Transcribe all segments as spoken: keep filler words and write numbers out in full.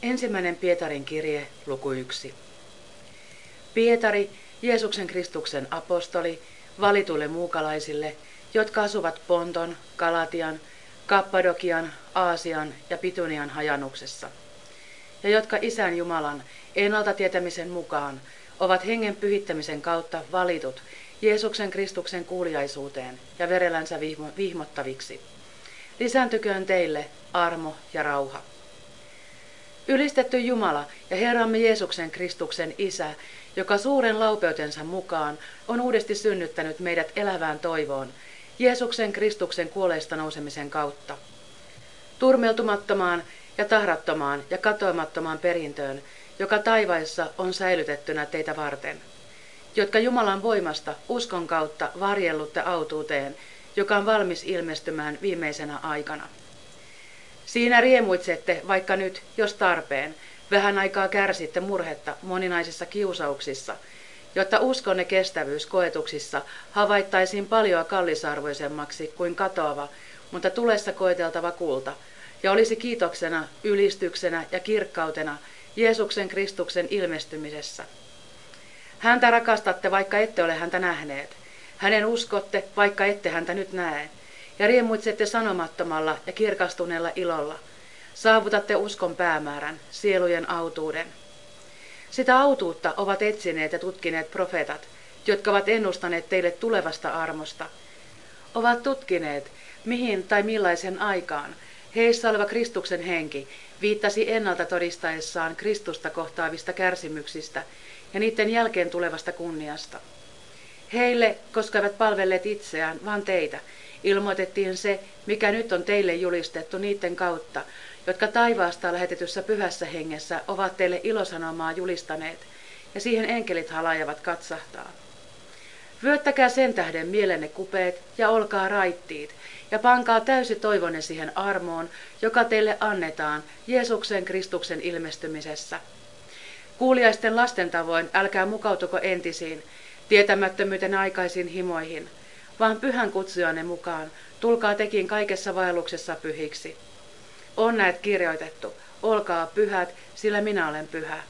Ensimmäinen Pietarin kirje, luku yksi. Pietari, Jeesuksen Kristuksen apostoli, valituille muukalaisille, jotka asuvat Ponton, Galatian, Kappadokian, Aasian ja Pitunian hajannuksessa, ja jotka Isän Jumalan ennalta tietämisen mukaan ovat hengen pyhittämisen kautta valitut Jeesuksen Kristuksen kuuliaisuuteen ja verellänsä vihmottaviksi. Lisääntyköön teille armo ja rauha. Ylistetty Jumala ja Herramme Jeesuksen Kristuksen Isä, joka suuren laupeutensa mukaan on uudesti synnyttänyt meidät elävään toivoon, Jeesuksen Kristuksen kuolleista nousemisen kautta. Turmeltumattomaan ja tahrattomaan ja katoamattomaan perintöön, joka taivaissa on säilytettynä teitä varten, jotka Jumalan voimasta uskon kautta varjellutte autuuteen, joka on valmis ilmestymään viimeisenä aikana. Siinä riemuitsette, vaikka nyt, jos tarpeen, vähän aikaa kärsitte murhetta moninaisissa kiusauksissa, jotta uskonne kestävyys koetuksissa havaittaisiin paljon kallisarvoisemmaksi kuin katoava, mutta tulessa koeteltava kulta, ja olisi kiitoksena, ylistyksenä ja kirkkautena Jeesuksen Kristuksen ilmestymisessä. Häntä rakastatte, vaikka ette ole häntä nähneet. Hänen uskotte, vaikka ette häntä nyt näe. Ja riemuitsette sanomattomalla ja kirkastuneella ilolla. Saavutatte uskon päämäärän, sielujen autuuden. Sitä autuutta ovat etsineet ja tutkineet profeetat, jotka ovat ennustaneet teille tulevasta armosta. Ovat tutkineet, mihin tai millaisen aikaan heissä oleva Kristuksen henki viittasi ennalta todistaessaan Kristusta kohtaavista kärsimyksistä ja niiden jälkeen tulevasta kunniasta. Heille, koska eivät palvelleet itseään, vaan teitä, ilmoitettiin se, mikä nyt on teille julistettu niiden kautta, jotka taivaasta lähetetyssä pyhässä hengessä ovat teille ilosanomaa julistaneet, ja siihen enkelit halajavat katsahtaa. Vyöttäkää sen tähden mielenne kupeet ja olkaa raittiit, ja pankaa täysi toivonne siihen armoon, joka teille annetaan Jeesuksen Kristuksen ilmestymisessä. Kuuliaisten lasten tavoin älkää mukautuko entisiin, tietämättömyyten aikaisiin himoihin, vaan pyhän kutsujanne mukaan tulkaa tekin kaikessa vaelluksessa pyhiksi. On näet kirjoitettu, olkaa pyhät, sillä minä olen pyhä.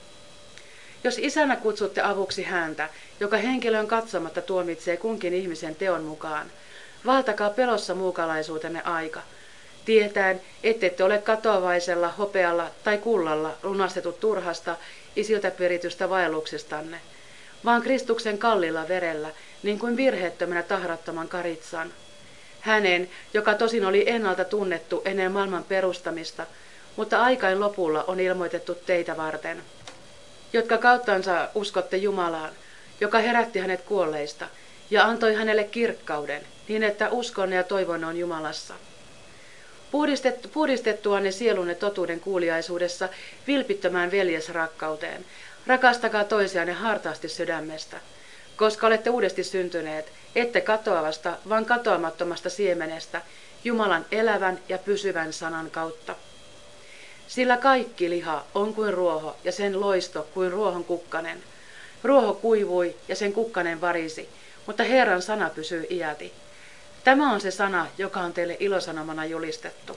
Jos isänä kutsutte avuksi häntä, joka henkilön katsomatta tuomitsee kunkin ihmisen teon mukaan, valtakaa pelossa muukalaisuutenne aika, tietäen, ettette ole katoavaisella, hopealla tai kullalla lunastetut turhasta, isiltä peritystä vaelluksestanne, vaan Kristuksen kallilla verellä, niin kuin virheettömänä tahrattoman karitsan. Hänen, joka tosin oli ennalta tunnettu ennen maailman perustamista, mutta aikain lopulla on ilmoitettu teitä varten, jotka kauttansa uskotte Jumalaan, joka herätti hänet kuolleista ja antoi hänelle kirkkauden, niin että uskonne ja toivonne on Jumalassa. Puhdistettu, puhdistettuanne sielunne totuuden kuuliaisuudessa vilpittömään veljesrakkauteen, rakastakaa toisianne hartaasti sydämestä, koska olette uudesti syntyneet, ette katoavasta, vaan katoamattomasta siemenestä, Jumalan elävän ja pysyvän sanan kautta. Sillä kaikki liha on kuin ruoho ja sen loisto kuin ruohon kukkanen. Ruoho kuivui ja sen kukkanen varisi, mutta Herran sana pysyy iäti. Tämä on se sana, joka on teille ilosanomana julistettu.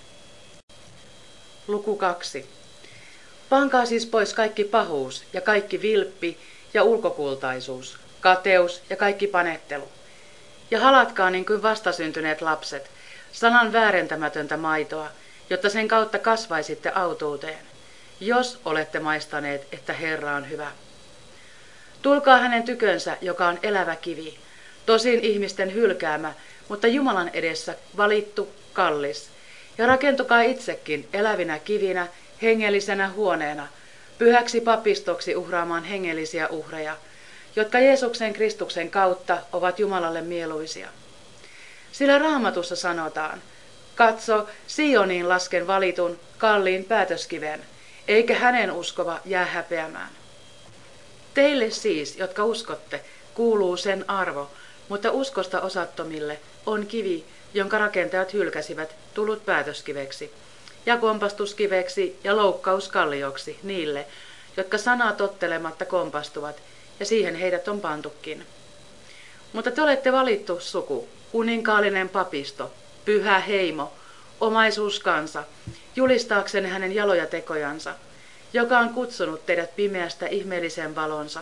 Luku kaksi. Pankaa siis pois kaikki pahuus ja kaikki vilppi ja ulkokultaisuus, kateus ja kaikki panettelu. Ja halatkaa niin kuin vastasyntyneet lapset, sanan väärentämätöntä maitoa, jotta sen kautta kasvaisitte autuuteen, jos olette maistaneet, että Herra on hyvä. Tulkaa hänen tykönsä, joka on elävä kivi, tosin ihmisten hylkäämä, mutta Jumalan edessä valittu, kallis, ja rakentukaa itsekin elävinä kivinä, hengellisenä huoneena, pyhäksi papistoksi uhraamaan hengellisiä uhreja, jotka Jeesuksen Kristuksen kautta ovat Jumalalle mieluisia. Sillä Raamatussa sanotaan, katso, Sioniin lasken valitun, kalliin päätöskiven, eikä hänen uskova jää häpeämään. Teille siis, jotka uskotte, kuuluu sen arvo, mutta uskosta osattomille on kivi, jonka rakentajat hylkäsivät, tullut päätöskiveksi, ja kompastuskiveksi ja loukkauskallioksi niille, jotka sanaa tottelematta kompastuvat, ja siihen heidät on pantukin. Mutta te olette valittu suku, kuninkaallinen papisto, pyhä heimo, omaisuuskansa, julistaaksenne hänen jaloja tekojansa, joka on kutsunut teidät pimeästä ihmeelliseen valonsa.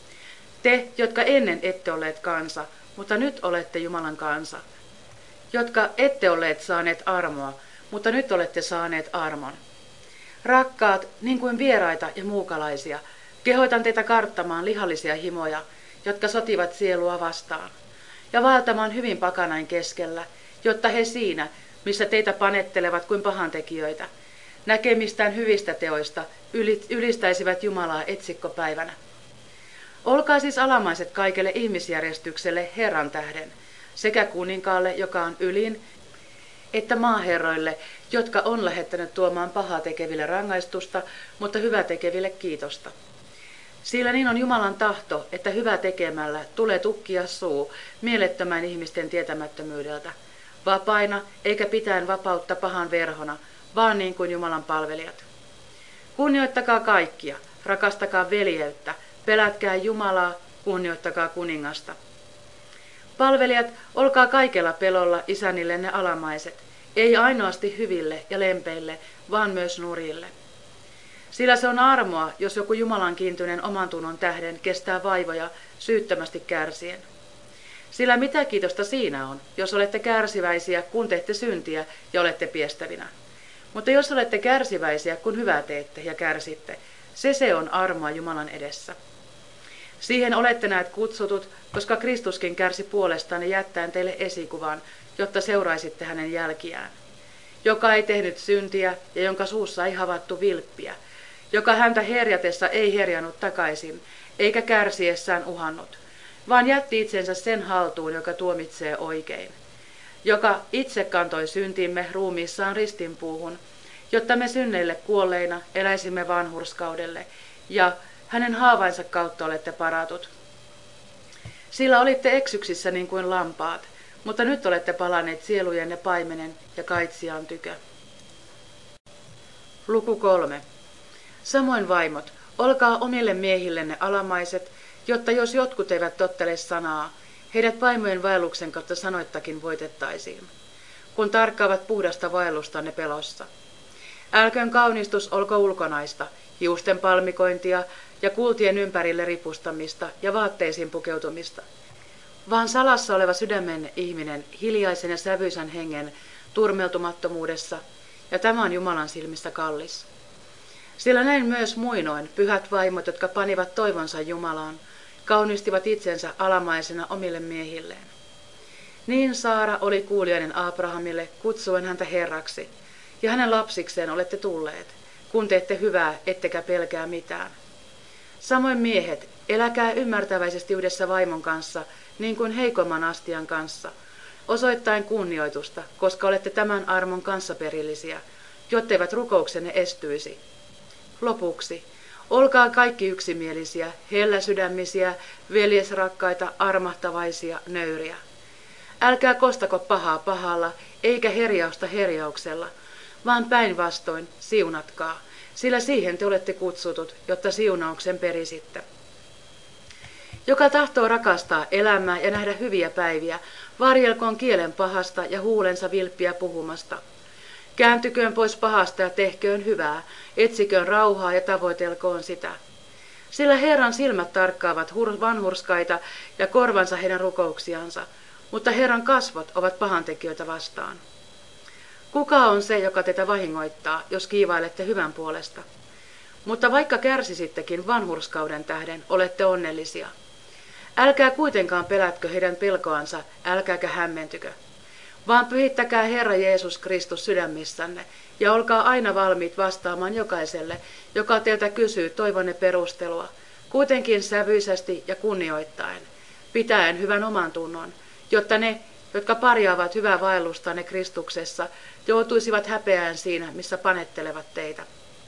Te, jotka ennen ette olleet kansa, mutta nyt olette Jumalan kansa. Jotka ette olleet saaneet armoa, mutta nyt olette saaneet armon. Rakkaat, niin kuin vieraita ja muukalaisia, kehoitan teitä karttamaan lihallisia himoja, jotka sotivat sielua vastaan, ja vaeltamaan hyvin pakanain keskellä, jotta he siinä, missä teitä panettelevat kuin pahantekijöitä, näkemistään hyvistä teoista ylistäisivät Jumalaa etsikkopäivänä. Olkaa siis alamaiset kaikelle ihmisjärjestykselle Herran tähden, sekä kuninkaalle, joka on ylin, että maaherroille, jotka on lähettänyt tuomaan pahaa tekeville rangaistusta, mutta hyvä tekeville kiitosta. Sillä niin on Jumalan tahto, että hyvä tekemällä tulee tukkia suu mielettömän ihmisten tietämättömyydeltä, vapaina eikä pitäen vapautta pahan verhona, vaan niin kuin Jumalan palvelijat. Kunnioittakaa kaikkia, rakastakaa veljeyttä, pelätkää Jumalaa, kunnioittakaa kuningasta. Palvelijat, olkaa kaikella pelolla isänillenne alamaiset, ei ainoasti hyville ja lempeille, vaan myös nurjille. Sillä se on armoa, jos joku Jumalan kiintyneen oman tunnon tähden kestää vaivoja syyttömästi kärsien. Sillä mitä kiitosta siinä on, jos olette kärsiväisiä, kun teette syntiä ja olette piestävinä. Mutta jos olette kärsiväisiä, kun hyvää teette ja kärsitte, se se on armoa Jumalan edessä. Siihen olette näet kutsutut, koska Kristuskin kärsi puolestaan jättäen teille esikuvan, jotta seuraisitte hänen jälkiään. Joka ei tehnyt syntiä ja jonka suussa ei havaittu vilppiä, joka häntä herjatessa ei herjannut takaisin, eikä kärsiessään uhannut, vaan jätti itsensä sen haltuun, joka tuomitsee oikein. Joka itse kantoi syntimme ruumiissaan ristinpuuhun, jotta me synneille kuolleina eläisimme vanhurskaudelle, ja hänen haavainsa kautta olette paratut. Sillä olitte eksyksissä niin kuin lampaat, mutta nyt olette palanneet sielujenne paimenen ja kaitsiaan tykö. Luku kolme. Samoin vaimot, olkaa omille miehillenne alamaiset, jotta jos jotkut eivät tottele sanaa, heidät vaimojen vaelluksen kautta sanoittakin voitettaisiin, kun tarkkaavat puhdasta vaellustanne pelossa. Älköön kaunistus olko ulkonaista, hiusten palmikointia ja kultien ympärille ripustamista ja vaatteisiin pukeutumista, vaan salassa oleva sydämen ihminen hiljaisen ja sävyisän hengen turmeltumattomuudessa, ja tämä on Jumalan silmissä kallis. Sillä näin myös muinoin pyhät vaimot, jotka panivat toivonsa Jumalaan, kaunistivat itsensä alamaisena omille miehilleen. Niin Saara oli kuulijainen Abrahamille kutsuen häntä herraksi, ja hänen lapsikseen olette tulleet, kun teette hyvää, ettekä pelkää mitään. Samoin miehet, eläkää ymmärtäväisesti yhdessä vaimon kanssa, niin kuin heikomman astian kanssa, osoittain kunnioitusta, koska olette tämän armon kanssaperillisiä, jotteivät rukouksenne estyisi. Lopuksi, olkaa kaikki yksimielisiä, helläsydämisiä, veljesrakkaita, armahtavaisia, nöyriä. Älkää kostako pahaa pahalla, eikä herjausta herjauksella, vaan päinvastoin siunatkaa, sillä siihen te olette kutsutut, jotta siunauksen perisitte. Joka tahtoo rakastaa elämää ja nähdä hyviä päiviä, varjelkoon kielen pahasta ja huulensa vilppiä puhumasta. Kääntyköön pois pahasta ja tehköön hyvää, etsiköön rauhaa ja tavoitelkoon sitä. Sillä Herran silmät tarkkaavat vanhurskaita ja korvansa heidän rukouksiansa, mutta Herran kasvot ovat pahantekijöitä vastaan. Kuka on se, joka teitä vahingoittaa, jos kiivailette hyvän puolesta? Mutta vaikka kärsisittekin vanhurskauden tähden, olette onnellisia. Älkää kuitenkaan pelätkö heidän pelkoansa, älkääkä hämmentykö. Vaan pyhittäkää Herra Jeesus Kristus sydämissänne ja olkaa aina valmiit vastaamaan jokaiselle, joka teiltä kysyy toivonne perustelua, kuitenkin sävyisesti ja kunnioittaen, pitäen hyvän oman tunnon, jotta ne, jotka parjaavat hyvää vaellustanne Kristuksessa, joutuisivat häpeään siinä, missä panettelevat teitä.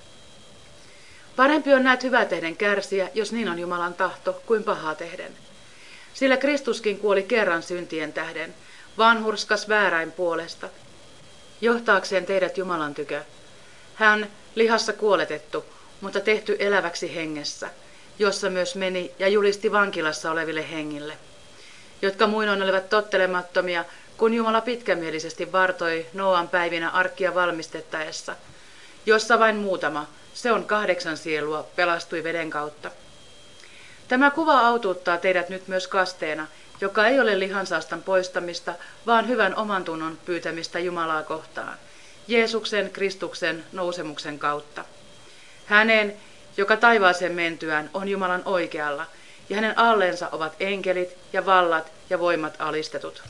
Parempi on näet hyvää tehden kärsiä, jos niin on Jumalan tahto, kuin pahaa tehden. Sillä Kristuskin kuoli kerran syntien tähden, vanhurskas vääräin puolesta, johtaakseen teidät Jumalan tykö. Hän lihassa kuoletettu, mutta tehty eläväksi hengessä, jossa myös meni ja julisti vankilassa oleville hengille, jotka muinoin olivat tottelemattomia, kun Jumala pitkämielisesti vartoi Nooan päivinä arkkia valmistettaessa, jossa vain muutama, se on kahdeksan sielua, pelastui veden kautta. Tämä kuva autuuttaa teidät nyt myös kasteena, joka ei ole lihansaastan poistamista, vaan hyvän omantunnon pyytämistä Jumalaa kohtaan, Jeesuksen Kristuksen nousemuksen kautta. Hänen, joka taivaaseen mentyään on Jumalan oikealla, ja hänen alleensa ovat enkelit ja vallat ja voimat alistetut.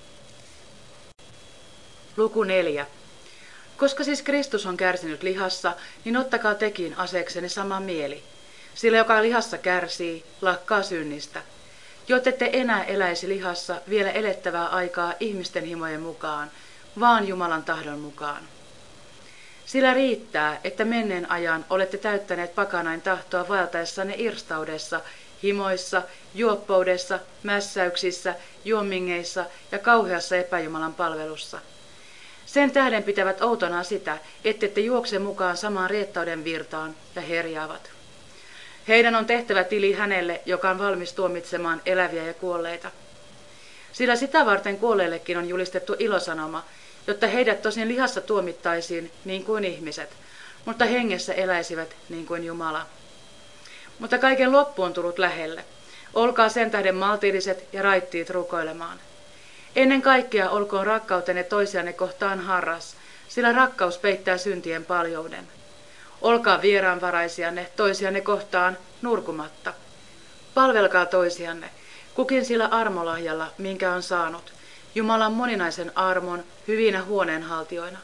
Luku neljä. Koska siis Kristus on kärsinyt lihassa, niin ottakaa tekin aseeksenne sama mieli. Sillä joka lihassa kärsii, lakkaa synnistä. Jottette enää eläisi lihassa vielä elettävää aikaa ihmisten himojen mukaan, vaan Jumalan tahdon mukaan. Sillä riittää, että menneen ajan olette täyttäneet pakanain tahtoa vaeltaessanne irstaudessa, himoissa, juoppoudessa, mässäyksissä, juomingeissa ja kauheassa epäjumalan palvelussa. Sen tähden pitävät outona sitä, ettette juokse mukaan samaan riettauden virtaan ja herjaavat. Heidän on tehtävä tili hänelle, joka on valmis tuomitsemaan eläviä ja kuolleita. Sillä sitä varten kuolleillekin on julistettu ilosanoma, jotta heidät tosin lihassa tuomittaisiin niin kuin ihmiset, mutta hengessä eläisivät niin kuin Jumala. Mutta kaiken loppu on tullut lähelle. Olkaa sen tähden maltilliset ja raittiit rukoilemaan. Ennen kaikkea olkoon rakkautenne toisianne kohtaan harras, sillä rakkaus peittää syntien paljouden. Olkaa vieraanvaraisianne toisianne kohtaan nurkumatta. Palvelkaa toisianne, kukin sillä armolahjalla, minkä on saanut, Jumalan moninaisen armon hyvinä huoneenhaltijoina.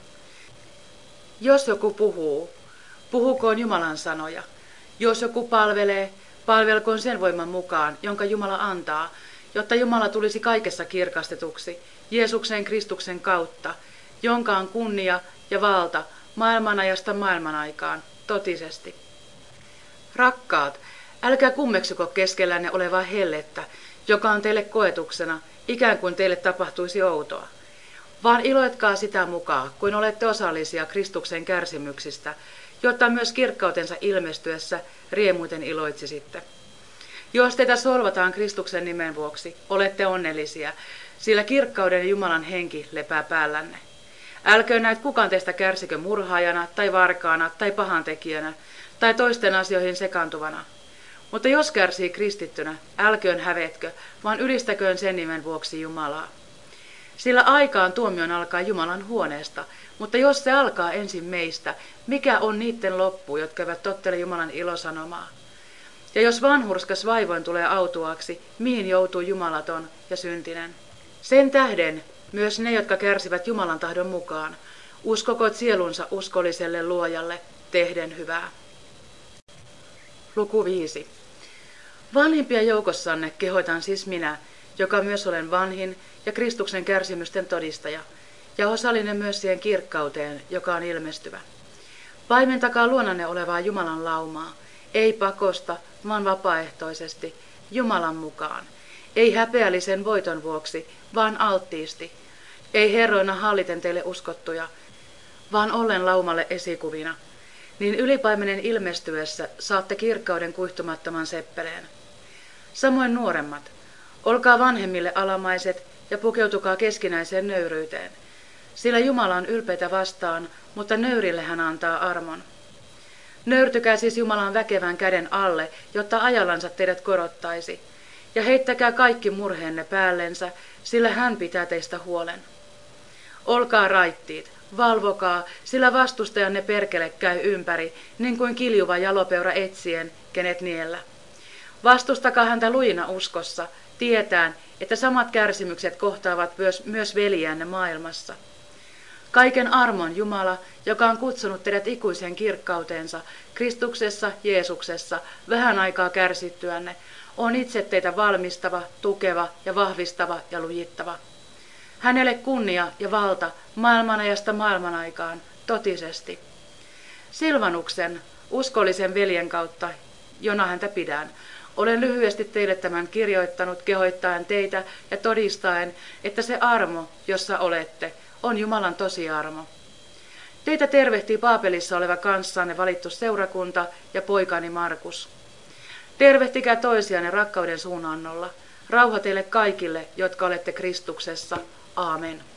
Jos joku puhuu, puhukoon Jumalan sanoja. Jos joku palvelee, palvelkoon sen voiman mukaan, jonka Jumala antaa, jotta Jumala tulisi kaikessa kirkastetuksi, Jeesuksen Kristuksen kautta, jonka on kunnia ja valta maailmanajasta maailmanaikaan, totisesti. Rakkaat, älkää kummeksuko keskellänne olevaa hellettä, joka on teille koetuksena, ikään kuin teille tapahtuisi outoa. Vaan iloitkaa sitä mukaan, kuin olette osallisia Kristuksen kärsimyksistä, jotta myös kirkkautensa ilmestyessä riemuiten iloitsisitte. Jos teitä solvataan Kristuksen nimen vuoksi, olette onnellisia, sillä kirkkauden Jumalan henki lepää päällänne. Älköön näet kukaan teistä kärsikö murhaajana tai varkaana tai pahantekijänä tai toisten asioihin sekaantuvana. Mutta jos kärsii kristittynä, älköön hävetkö, vaan ylistäköön sen nimen vuoksi Jumalaa. Sillä aikaan tuomion alkaa Jumalan huoneesta, mutta jos se alkaa ensin meistä, mikä on niiden loppu, jotka eivät tottele Jumalan ilosanomaa? Ja jos vanhurskas vaivoin tulee autuaksi, mihin joutuu jumalaton ja syntinen? Sen tähden myös ne, jotka kärsivät Jumalan tahdon mukaan, uskokot sielunsa uskolliselle luojalle, tehden hyvää. Luku viisi. Vanhimpia joukossanne kehoitan siis minä, joka myös olen vanhin ja Kristuksen kärsimysten todistaja, ja osallinen myös siihen kirkkauteen, joka on ilmestyvä. Paimentakaa luonanne olevaa Jumalan laumaa, ei pakosta, vaan vapaaehtoisesti, Jumalan mukaan. Ei häpeällisen voiton vuoksi, vaan alttiisti. Ei herroina halliten teille uskottuja, vaan ollen laumalle esikuvina. Niin ylipaimenen ilmestyessä saatte kirkkauden kuihtumattoman seppeleen. Samoin nuoremmat, olkaa vanhemmille alamaiset ja pukeutukaa keskinäiseen nöyryyteen. Sillä Jumala on ylpeitä vastaan, mutta nöyrille hän antaa armon. Nöyrtykää siis Jumalan väkevän käden alle, jotta ajallansa teidät korottaisi. Ja heittäkää kaikki murheenne päällensä, sillä hän pitää teistä huolen. Olkaa raittiit, valvokaa, sillä vastustajanne perkele käy ympäri, niin kuin kiljuva jalopeura etsien, kenet niellä. Vastustakaa häntä lujina uskossa, tietään, että samat kärsimykset kohtaavat myös, myös veljänne maailmassa. Kaiken armon Jumala, joka on kutsunut teidät ikuiseen kirkkauteensa, Kristuksessa, Jeesuksessa, vähän aikaa kärsittyänne, on itse teitä valmistava, tukeva ja vahvistava ja lujittava. Hänelle kunnia ja valta maailmanajasta maailmanaikaan, totisesti. Silvanuksen, uskollisen veljen kautta, jona häntä pidän, olen lyhyesti teille tämän kirjoittanut kehoittaen teitä ja todistaen, että se armo, jossa olette, on Jumalan tosiarmo. Teitä tervehtii Paapelissa oleva kanssanne valittu seurakunta ja poikani Markus. Tervehtikää toisianne rakkauden suunnannolla. Rauha teille kaikille, jotka olette Kristuksessa. Aamen.